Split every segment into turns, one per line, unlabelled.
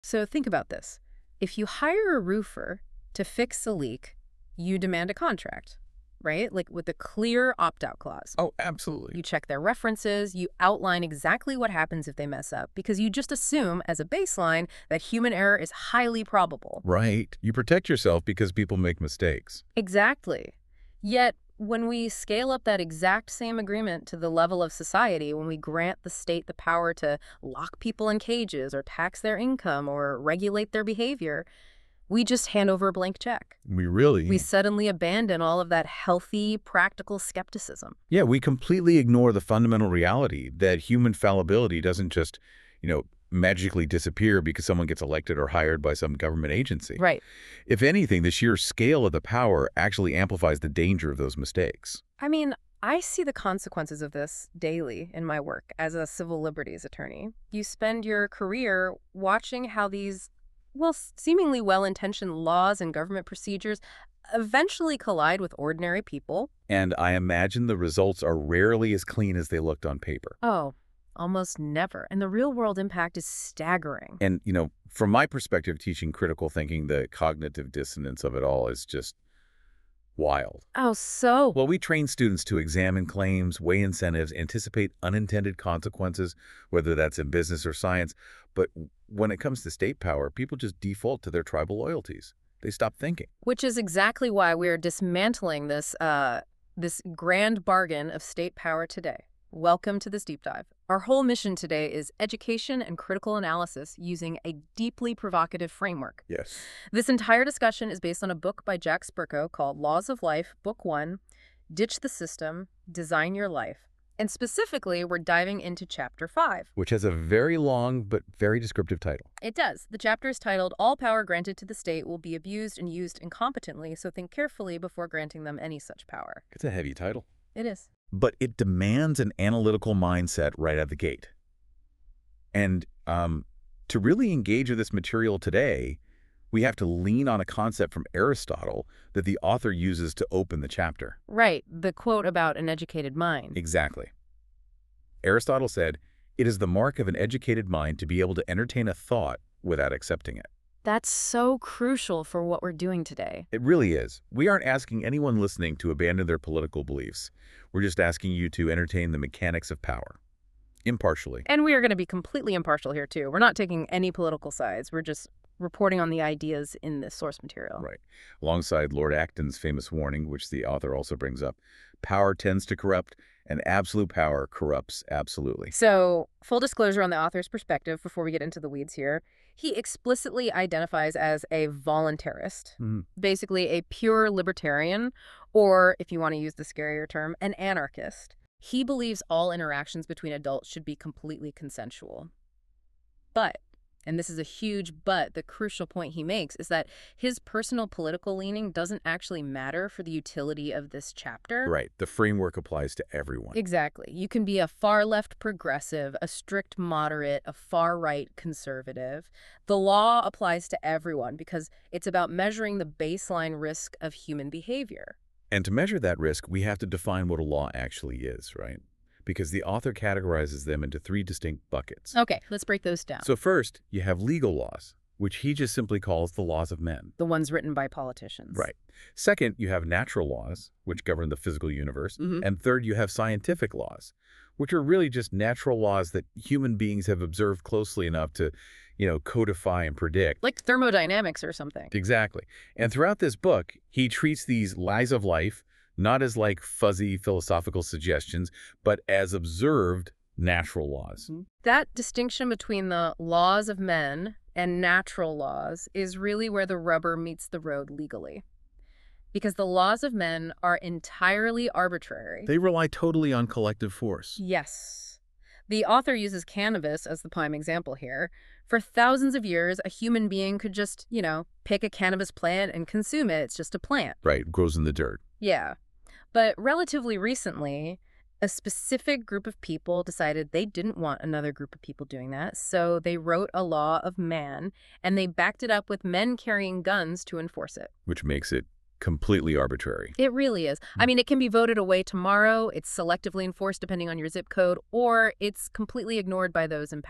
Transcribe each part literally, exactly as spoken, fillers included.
So think about this. If you hire a roofer to fix a leak, you demand a contract, right? Like with a clear opt-out clause.
Oh, absolutely.
You check their references, you outline exactly what happens if they mess up, because you just assume as a baseline that human error is highly probable.
Right. You protect yourself because people make mistakes.
Exactly. Yet, when we scale up that exact same agreement to the level of society, when we grant the state the power to lock people in cages or tax their income or regulate their behavior, we just hand over a blank check.
We really...
We suddenly abandon all of that healthy, practical skepticism.
Yeah, we completely ignore the fundamental reality that human fallibility doesn't just, you know, magically disappear because someone gets elected or hired by some government agency.
Right.
If anything, the sheer scale of the power actually amplifies the danger of those mistakes.
I mean, I see the consequences of this daily in my work as a civil liberties attorney. You spend your career watching how these, well, seemingly well-intentioned laws and government procedures eventually collide with ordinary people.
And I imagine the results are rarely as clean as they looked on paper.
Oh, almost never. And the real-world impact is staggering.
And, you know, from my perspective, teaching critical thinking, the cognitive dissonance of it all is just wild.
Oh, so?
Well, we train students to examine claims, weigh incentives, anticipate unintended consequences, whether that's in business or science. But when it comes to state power, people just default to their tribal loyalties. They stop thinking.
Which is exactly why we're dismantling this, uh, this grand bargain of state power today. Welcome to this deep dive. Our whole mission today is education and critical analysis using a deeply provocative framework.
Yes.
This entire discussion is based on a book by Jack Spirko called Laws of Life, Book One, Ditch the System, Design Your Life. And specifically, we're diving into Chapter Five.
Which has a very long but very descriptive title.
It does. The chapter is titled, All Power Granted to the State Will Be Abused and Used Incompetently, so think carefully before granting them any such power.
It's a heavy title.
It is.
But it demands an analytical mindset right out the gate. And um, to really engage with this material today, we have to lean on a concept from Aristotle that the author uses to open the chapter.
Right, the quote about an educated mind.
Exactly. Aristotle said, "It is the mark of an educated mind to be able to entertain a thought without accepting it."
That's so crucial for what we're doing today.
It really is. We aren't asking anyone listening to abandon their political beliefs. We're just asking you to entertain the mechanics of power, impartially.
And we are going to be completely impartial here, too. We're not taking any political sides. We're just reporting on the ideas in this source material.
Right. Alongside Lord Acton's famous warning, which the author also brings up, power tends to corrupt, and absolute power corrupts absolutely.
So, full disclosure on the author's perspective before we get into the weeds here. He explicitly identifies as a voluntarist,
Mm.
basically a pure libertarian, or, if you want to use the scarier term, an anarchist. He believes all interactions between adults should be completely consensual. But, and this is a huge but, the crucial point he makes is that his personal political leaning doesn't actually matter for the utility of this chapter.
Right. The framework applies to everyone.
Exactly. You can be a far-left progressive, a strict moderate, a far-right conservative. The law applies to everyone because it's about measuring the baseline risk of human behavior.
And to measure that risk, we have to define what a law actually is, right? Because the author categorizes them into three distinct buckets.
Okay, let's break those down.
So first, you have legal laws, which he just simply calls the laws of men.
The ones written by politicians.
Right. Second, you have natural laws, which govern the physical universe.
Mm-hmm.
And third, you have scientific laws, which are really just natural laws that human beings have observed closely enough to, you know, codify and predict.
Like thermodynamics or something.
Exactly. And throughout this book, he treats these lies of life not as like fuzzy philosophical suggestions, but as observed natural laws.
That distinction between the laws of men and natural laws is really where the rubber meets the road legally. Because the laws of men are entirely arbitrary.
They rely totally on collective force.
Yes. The author uses cannabis as the prime example here. For thousands of years, a human being could just, you know, pick a cannabis plant and consume it. It's just a plant.
Right, it grows in the dirt.
Yeah. But relatively recently, a specific group of people decided they didn't want another group of people doing that, so they wrote a law of man, and they backed it up with men carrying guns to enforce it.
Which makes it completely arbitrary.
It really is. I mean, it can be voted away tomorrow, it's selectively enforced depending on your zip code, or it's completely ignored by those in power.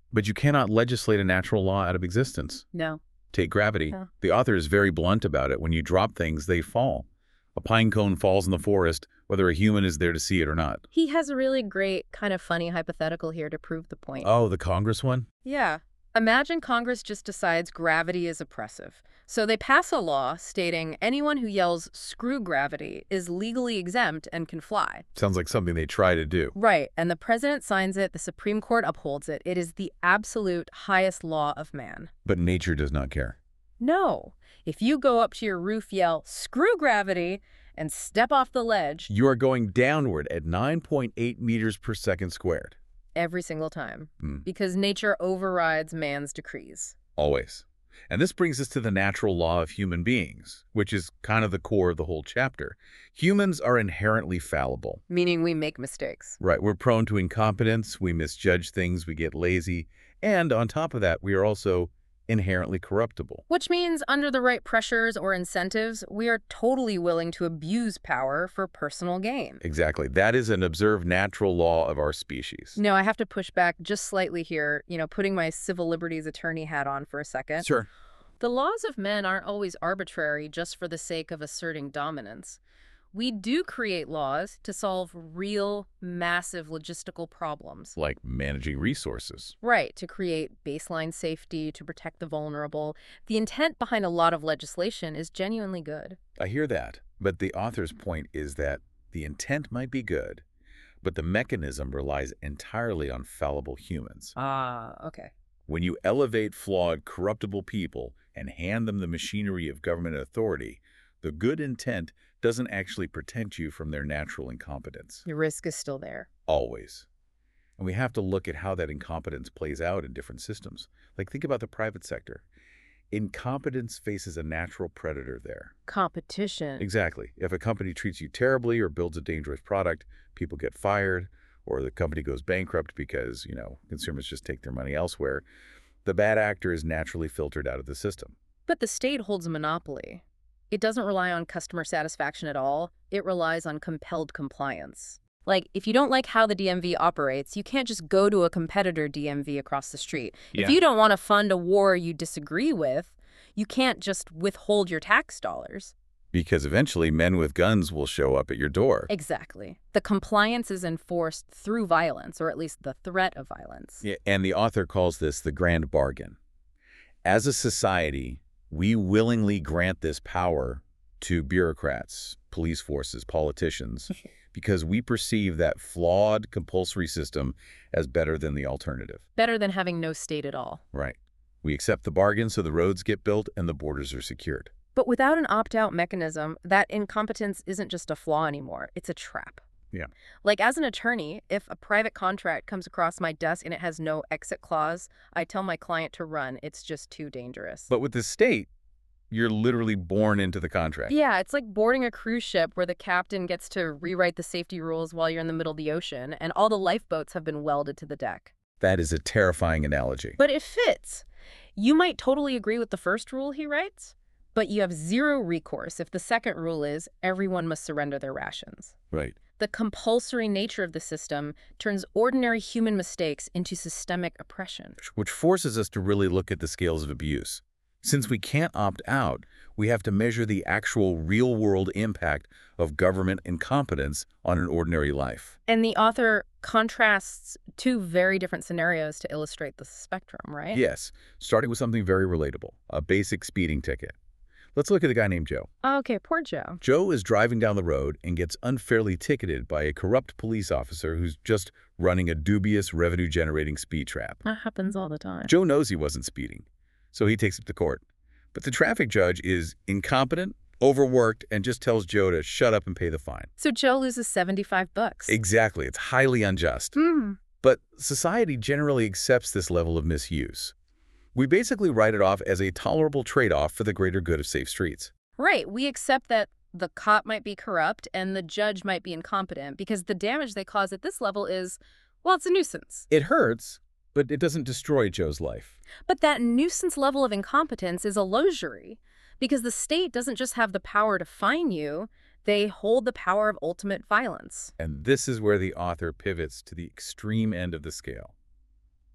But you cannot legislate a natural law out of existence.
No.
Take gravity.
Yeah.
The author is very blunt about it. When you drop things, they fall. A pine cone falls in the forest, whether a human is there to see it or not.
He has a really great, kind of funny hypothetical here to prove the point.
Oh, the Congress one?
Yeah. Imagine Congress just decides gravity is oppressive. So they pass a law stating anyone who yells, "Screw gravity," is legally exempt and can fly.
Sounds like something they try to do.
Right, and the president signs it, the Supreme Court upholds it. It is the absolute highest law of man.
But nature does not care.
No. If you go up to your roof, yell, "Screw gravity," and step off the ledge
You are going downward at nine point eight meters per second squared.
every single time,
Mm.
because nature overrides man's decrees.
Always. And this brings us to the natural law of human beings, which is kind of the core of the whole chapter. Humans are inherently fallible.
Meaning we make mistakes.
Right, we're prone to incompetence, we misjudge things, we get lazy, and on top of that, we are also inherently corruptible.
Which means under the right pressures or incentives, we are totally willing to abuse power for personal gain.
Exactly. That is an observed natural law of our species.
No, I have to push back just slightly here, you know, putting my civil liberties attorney hat on for a second.
Sure.
The laws of men aren't always arbitrary just for the sake of asserting dominance. We do create laws to solve real, massive logistical problems.
Like managing resources.
Right, to create baseline safety, to protect the vulnerable. The intent behind a lot of legislation is genuinely good.
I hear that, but the author's point is that the intent might be good, but the mechanism relies entirely on fallible humans.
Ah, okay.
When you elevate flawed, corruptible people and hand them the machinery of government authority, the good intent doesn't actually protect you from their natural incompetence.
Your risk is still there.
Always. And we have to look at how that incompetence plays out in different systems. Like, think about the private sector. Incompetence faces a natural predator there.
Competition.
Exactly. If a company treats you terribly or builds a dangerous product, people get fired, or the company goes bankrupt because, you know, consumers just take their money elsewhere. The bad actor is naturally filtered out of the system.
But the state holds a monopoly. It doesn't rely on customer satisfaction at all. It relies on compelled compliance. Like, if you don't like how the D M V operates, you can't just go to a competitor D M V across the street.
Yeah.
If you don't want to fund a war you disagree with, you can't just withhold your tax dollars.
Because eventually men with guns will show up at your door.
Exactly. The compliance is enforced through violence, or at least the threat of violence.
Yeah, and the author calls this the grand bargain. As a society, we willingly grant this power to bureaucrats, police forces, politicians, because we perceive that flawed compulsory system as better than the alternative.
Better than having no state at all.
Right. We accept the bargain so the roads get built and the borders are secured.
But without an opt-out mechanism, that incompetence isn't just a flaw anymore. It's a trap.
Yeah.
Like, as an attorney, if a private contract comes across my desk and it has no exit clause, I tell my client to run. It's just too dangerous.
But with the state, you're literally born into the contract.
Yeah, it's like boarding a cruise ship where the captain gets to rewrite the safety rules while you're in the middle of the ocean, and all the lifeboats have been welded to the deck.
That is a terrifying analogy.
But it fits. You might totally agree with the first rule he writes, but you have zero recourse if the second rule is everyone must surrender their rations.
Right.
The compulsory nature of the system turns ordinary human mistakes into systemic oppression.
Which forces us to really look at the scales of abuse. Since we can't opt out, we have to measure the actual real-world impact of government incompetence on an ordinary life.
And the author contrasts two very different scenarios to illustrate the spectrum, right?
Yes, starting with something very relatable, a basic speeding ticket. Let's look at a guy named Joe.
Okay, poor Joe.
Joe is driving down the road and gets unfairly ticketed by a corrupt police officer who's just running a dubious revenue-generating speed trap.
That happens all the time.
Joe knows he wasn't speeding, so he takes it to court. But the traffic judge is incompetent, overworked, and just tells Joe to shut up and pay the fine.
So Joe loses seventy-five bucks.
Exactly. It's highly unjust.
Hmm.
But society generally accepts this level of misuse. We basically write it off as a tolerable trade-off for the greater good of safe streets.
Right. We accept that the cop might be corrupt and the judge might be incompetent because the damage they cause at this level is, well, it's a nuisance.
It hurts, but it doesn't destroy Joe's life.
But that nuisance level of incompetence is illusory because the state doesn't just have the power to fine you, they hold the power of ultimate violence.
And this is where the author pivots to the extreme end of the scale.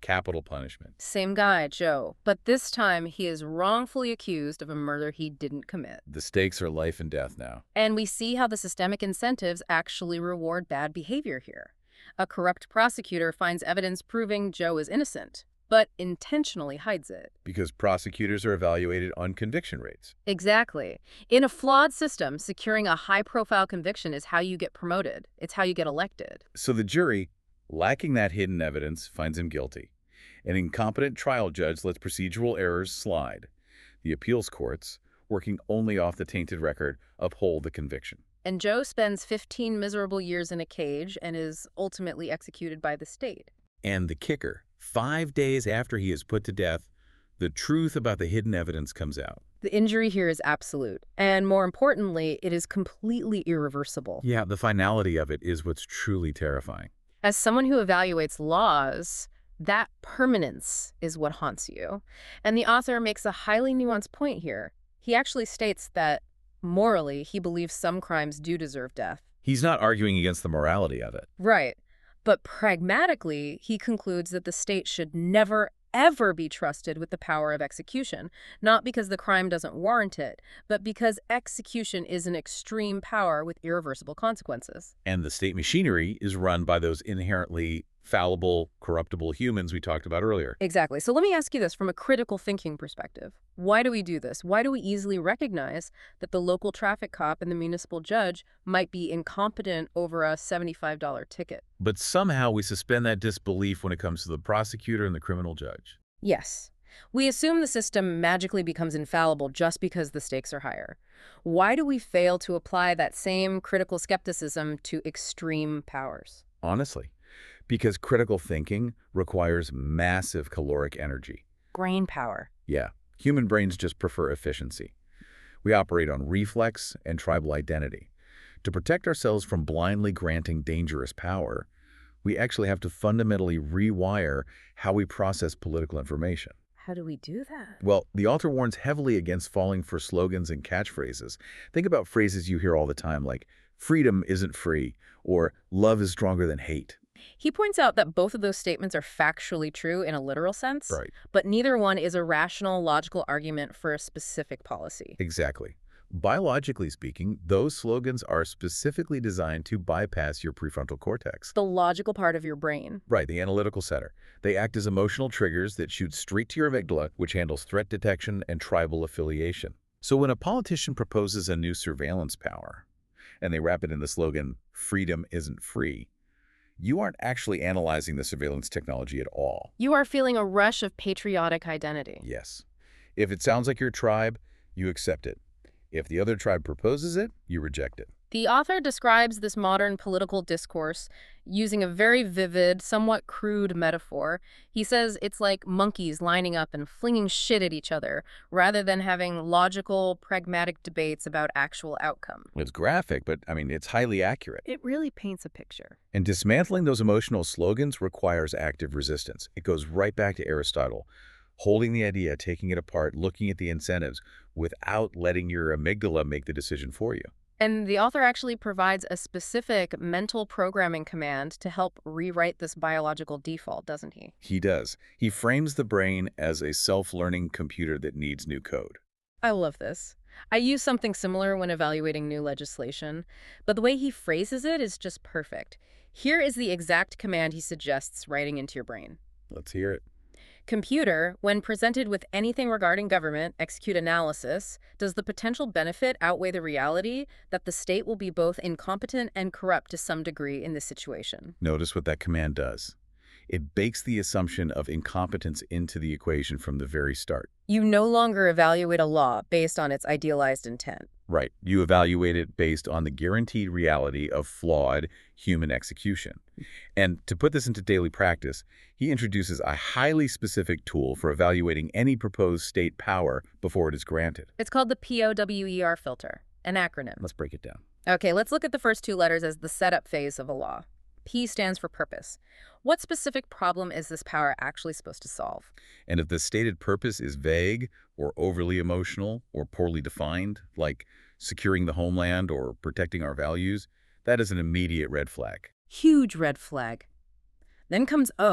capital punishment.
Same guy, Joe, but this time he is wrongfully accused of a murder he didn't commit.
The stakes are life and death now.
And we see how the systemic incentives actually reward bad behavior here. A corrupt prosecutor finds evidence proving Joe is innocent, but intentionally hides it.
Because prosecutors are evaluated on conviction rates.
Exactly. In a flawed system, securing a high-profile conviction is how you get promoted. It's how you get elected.
So the jury, lacking that hidden evidence, finds him guilty. An incompetent trial judge lets procedural errors slide. The appeals courts, working only off the tainted record, uphold the conviction.
And Joe spends fifteen miserable years in a cage and is ultimately executed by the state.
And the kicker, five days after he is put to death, the truth about the hidden evidence comes out.
The injury here is absolute, and more importantly, it is completely irreversible.
Yeah, the finality of it is what's truly terrifying.
As someone who evaluates laws, that permanence is what haunts you. And the author makes a highly nuanced point here. He actually states that, morally, he believes some crimes do deserve death.
He's not arguing against the morality of it.
Right. But pragmatically, he concludes that the state should never, ever be trusted with the power of execution, not because the crime doesn't warrant it, but because execution is an extreme power with irreversible consequences.
And the state machinery is run by those inherently fallible, corruptible humans we talked about earlier.
Exactly. So let me ask you this from a critical thinking perspective. Why do we do this? Why do we easily recognize that the local traffic cop and the municipal judge might be incompetent over a seventy-five dollar ticket?
But somehow we suspend that disbelief when it comes to the prosecutor and the criminal judge.
Yes. We assume the system magically becomes infallible just because the stakes are higher. Why do we fail to apply that same critical skepticism to extreme powers?
Honestly, because critical thinking requires massive caloric energy.
Brain power.
Yeah, human brains just prefer efficiency. We operate on reflex and tribal identity. To protect ourselves from blindly granting dangerous power, we actually have to fundamentally rewire how we process political information.
How do we do that?
Well, the author warns heavily against falling for slogans and catchphrases. Think about phrases you hear all the time like, freedom isn't free, or love is stronger than hate.
He points out that both of those statements are factually true in a literal sense,
Right.
but neither one is a rational, logical argument for a specific policy.
Exactly. Biologically speaking, those slogans are specifically designed to bypass your prefrontal cortex.
The logical part of your brain.
Right, the analytical center. They act as emotional triggers that shoot straight to your amygdala, which handles threat detection and tribal affiliation. So when a politician proposes a new surveillance power, and they wrap it in the slogan, freedom isn't free, you aren't actually analyzing the surveillance technology at all.
You are feeling a rush of patriotic identity.
Yes. If it sounds like your tribe, you accept it. If the other tribe proposes it, you reject it.
The author describes this modern political discourse using a very vivid, somewhat crude metaphor. He says it's like monkeys lining up and flinging shit at each other, rather than having logical, pragmatic debates about actual outcome.
It's graphic, but I mean, it's highly accurate.
It really paints a picture.
And dismantling those emotional slogans requires active resistance. It goes right back to Aristotle. Holding the idea, taking it apart, looking at the incentives, without letting your amygdala make the decision for you.
And the author actually provides a specific mental programming command to help rewrite this biological default, doesn't he?
He does. He frames the brain as a self-learning computer that needs new code.
I love this. I use something similar when evaluating new legislation, but the way he phrases it is just perfect. Here is the exact command he suggests writing into your brain.
Let's hear it.
Computer, when presented with anything regarding government, execute analysis. Does the potential benefit outweigh the reality that the state will be both incompetent and corrupt to some degree in this situation?
Notice what that command does. It bakes the assumption of incompetence into the equation from the very start.
You no longer evaluate a law based on its idealized intent.
Right. You evaluate it based on the guaranteed reality of flawed human execution. And to put this into daily practice, he introduces a highly specific tool for evaluating any proposed state power before it is granted.
It's called the P O W E R filter, an acronym.
Let's break it down.
Okay, let's look at the first two letters as the setup phase of a law. P stands for purpose. What specific problem is this power actually supposed to solve?
And if the stated purpose is vague or overly emotional or poorly defined, like securing the homeland or protecting our values, that is an immediate red flag.
Huge red flag. Then comes O,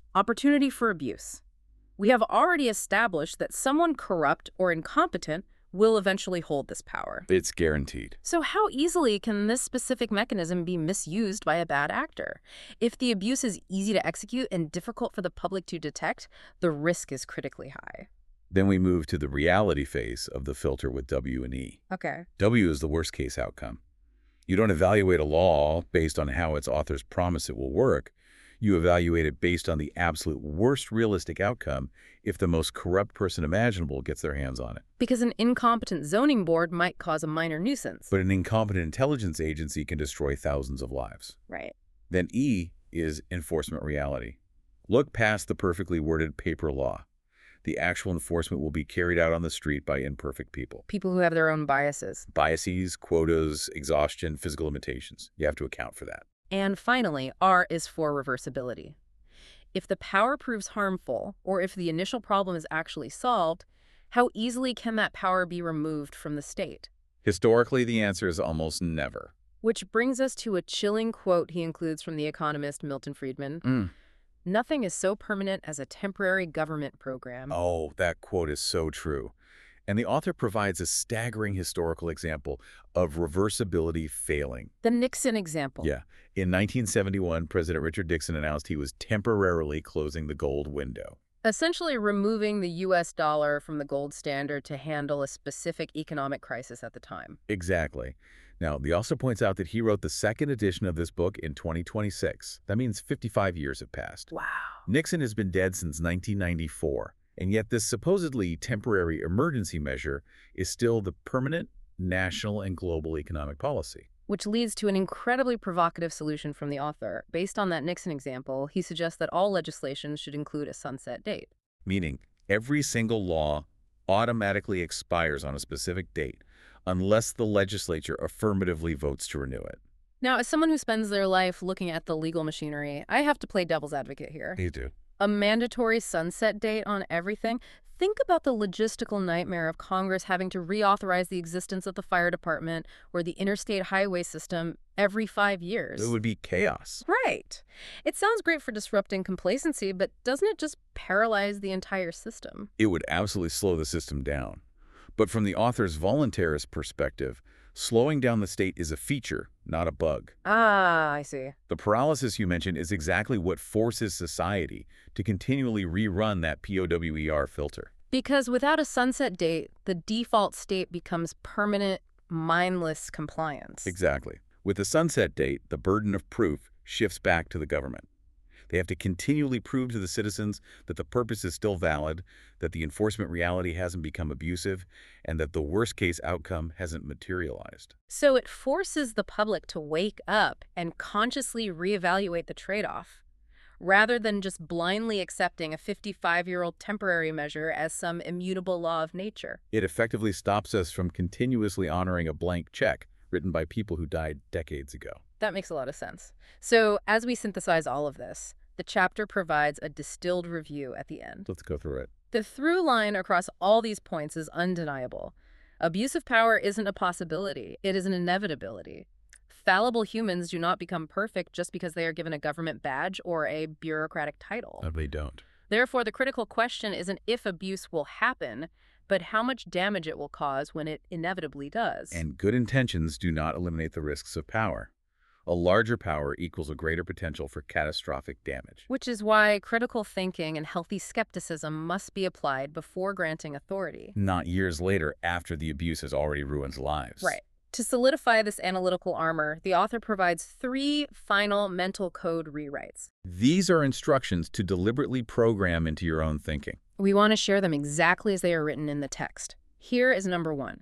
Opportunity for abuse. We have already established that someone corrupt or incompetent will eventually hold this power.
It's guaranteed.
So how easily can this specific mechanism be misused by a bad actor? If the abuse is easy to execute and difficult for the public to detect, the risk is critically high.
Then we move to the reality phase of the filter with W and E.
Okay.
W is the worst case outcome. You don't evaluate a law based on how its authors promise it will work. You evaluate it based on the absolute worst realistic outcome if the most corrupt person imaginable gets their hands on it.
Because an incompetent zoning board might cause a minor nuisance.
But an incompetent intelligence agency can destroy thousands of lives.
Right.
Then E is enforcement reality. Look past the perfectly worded paper law. The actual enforcement will be carried out on the street by imperfect people.
People who have their own biases.
Biases, quotas, exhaustion, physical limitations. You have to account for that.
And finally, R is for reversibility. If the power proves harmful, or if the initial problem is actually solved, how easily can that power be removed from the state?
Historically, the answer is almost never.
Which brings us to a chilling quote he includes from the economist Milton Friedman.
Mm.
Nothing is so permanent as a temporary government program.
Oh, that quote is so true. And the author provides a staggering historical example of reversibility failing.
The Nixon example.
Yeah. In nineteen seventy-one, President Richard Nixon announced he was temporarily closing the gold window.
Essentially removing the U S dollar from the gold standard to handle a specific economic crisis at the time.
Exactly. Now, the author points out that he wrote the second edition of this book in twenty twenty-six. That means fifty-five years have passed.
Wow.
Nixon has been dead since nineteen ninety-four. And yet this supposedly temporary emergency measure is still the permanent national and global economic policy.
Which leads to an incredibly provocative solution from the author. Based on that Nixon example, he suggests that all legislation should include a sunset date.
Meaning, every single law automatically expires on a specific date unless the legislature affirmatively votes to renew it.
Now, as someone who spends their life looking at the legal machinery, I have to play devil's advocate here.
You do.
A mandatory sunset date on everything? Think about the logistical nightmare of Congress having to reauthorize the existence of the fire department or the interstate highway system every five years.
It would be chaos.
Right. It sounds great for disrupting complacency, but doesn't it just paralyze the entire system?
It would absolutely slow the system down. But from the author's voluntarist perspective, slowing down the state is a feature, not a bug.
Ah, I see.
The paralysis you mentioned is exactly what forces society to continually rerun that POWER filter.
Because without a sunset date, the default state becomes permanent, mindless compliance.
Exactly. With the sunset date, the burden of proof shifts back to the government. They have to continually prove to the citizens that the purpose is still valid, that the enforcement reality hasn't become abusive, and that the worst-case outcome hasn't materialized.
So it forces the public to wake up and consciously reevaluate the trade-off, rather than just blindly accepting a fifty-five-year-old temporary measure as some immutable law of nature.
It effectively stops us from continuously honoring a blank check written by people who died decades ago.
That makes a lot of sense. So as we synthesize all of this, the chapter provides a distilled review at the end.
Let's go through it.
The through line across all these points is undeniable. Abuse of power isn't a possibility. It is an inevitability. Fallible humans do not become perfect just because they are given a government badge or a bureaucratic title.
No, they don't.
Therefore, the critical question isn't if abuse will happen, but how much damage it will cause when it inevitably does.
And good intentions do not eliminate the risks of power. A larger power equals a greater potential for catastrophic damage.
Which is why critical thinking and healthy skepticism must be applied before granting authority.
Not years later after the abuse has already ruined lives.
Right. To solidify this analytical armor, the author provides three final mental code rewrites.
These are instructions to deliberately program into your own thinking.
We want to share them exactly as they are written in the text. Here is number one.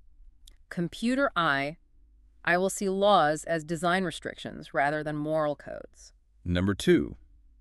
Computer I, I will see laws as design restrictions rather than moral codes.
Number two.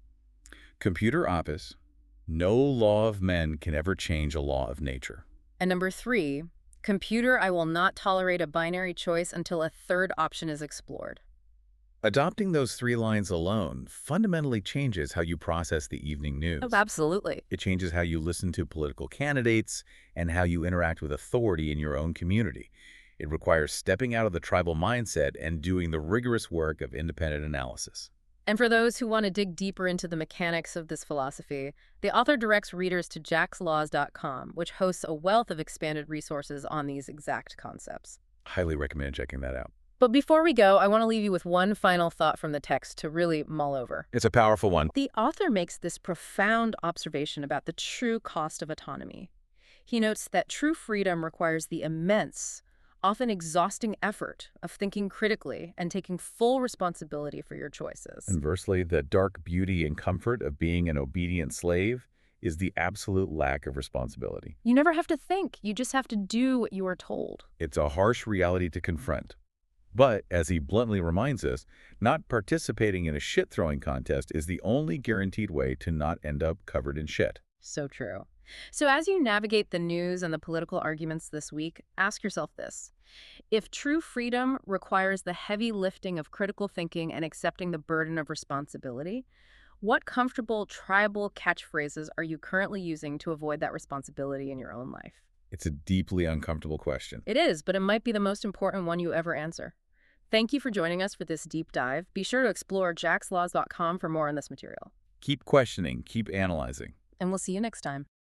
Computer Opus, no law of men can ever change a law of nature.
And number three. Computer, I will not tolerate a binary choice until a third option is explored.
Adopting those three lines alone fundamentally changes how you process the evening news.
Oh, absolutely.
It changes how you listen to political candidates and how you interact with authority in your own community. It requires stepping out of the tribal mindset and doing the rigorous work of independent analysis.
And for those who want to dig deeper into the mechanics of this philosophy, the author directs readers to jacks laws dot com, which hosts a wealth of expanded resources on these exact concepts.
Highly recommend checking that out.
But before we go, I want to leave you with one final thought from the text to really mull over.
It's a powerful one.
The author makes this profound observation about the true cost of autonomy. He notes that true freedom requires the immense, often exhausting effort of thinking critically and taking full responsibility for your choices.
Conversely, the dark beauty and comfort of being an obedient slave is the absolute lack of responsibility.
You never have to think. You just have to do what you are told.
It's a harsh reality to confront. But, as he bluntly reminds us, not participating in a shit-throwing contest is the only guaranteed way to not end up covered in shit.
So true. So as you navigate the news and the political arguments this week, ask yourself this. If true freedom requires the heavy lifting of critical thinking and accepting the burden of responsibility, what comfortable tribal catchphrases are you currently using to avoid that responsibility in your own life?
It's a deeply uncomfortable question.
It is, but it might be the most important one you ever answer. Thank you for joining us for this deep dive. Be sure to explore jacks laws dot com for more on this material.
Keep questioning, keep analyzing.
And we'll see you next time.